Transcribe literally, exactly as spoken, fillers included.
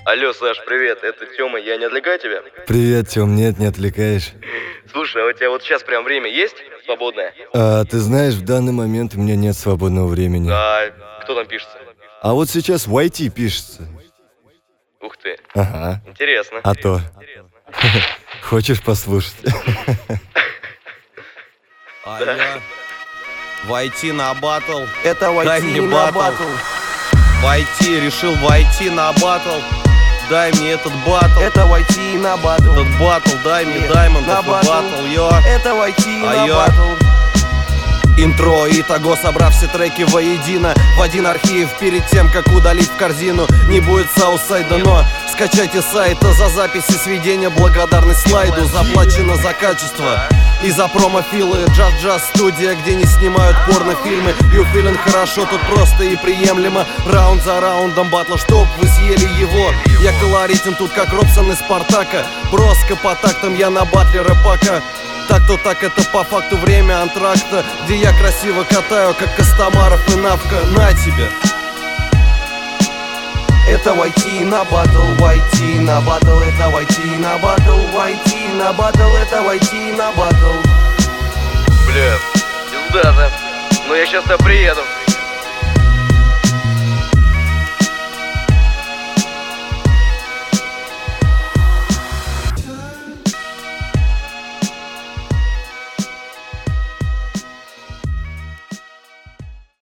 Алло, Саш, привет, это Тёма, я не отвлекаю тебя? Привет, Тём, нет, не отвлекаешь. Слушай, а у тебя вот сейчас прям время есть свободное? А, ты знаешь, в данный момент у меня нет свободного времени. А кто там пишется? А вот сейчас в ай ти пишется. Ух ты. Ага. Интересно. А то. Хочешь послушать? Алло. Войти на батл. Это Дай войти мне на батл. батл. Войти, решил войти на батл. Дай мне этот батл. Это войти на батл. Этот батл, дай мне Нет, даймондов на и батл. батл, йо. Это войти А на я- батл. Интро, итого, собрав все треки воедино в один архив перед тем, как удалить в корзину. Не будет саусайда, но скачайте с сайта за записи сведения, благодарность слайду. Заплачено за качество и за промофилы. Джаз-джаз студия, где не снимают порнофильмы. You feeling хорошо, тут просто и приемлемо. Раунд за раундом батла, чтоб вы съели его. Я колоритен тут, как Робсон из Спартака. Броско по тактам, я на батле рэпака. Так-то так, это по факту время антракта, где я красиво катаю, как Костомаров и Навка. На тебе! Это войти на батл, войти на батл. Это войти на батл, войти на батл. Это войти на батл. Бля, пизда-то. Ну я сейчас туда приеду.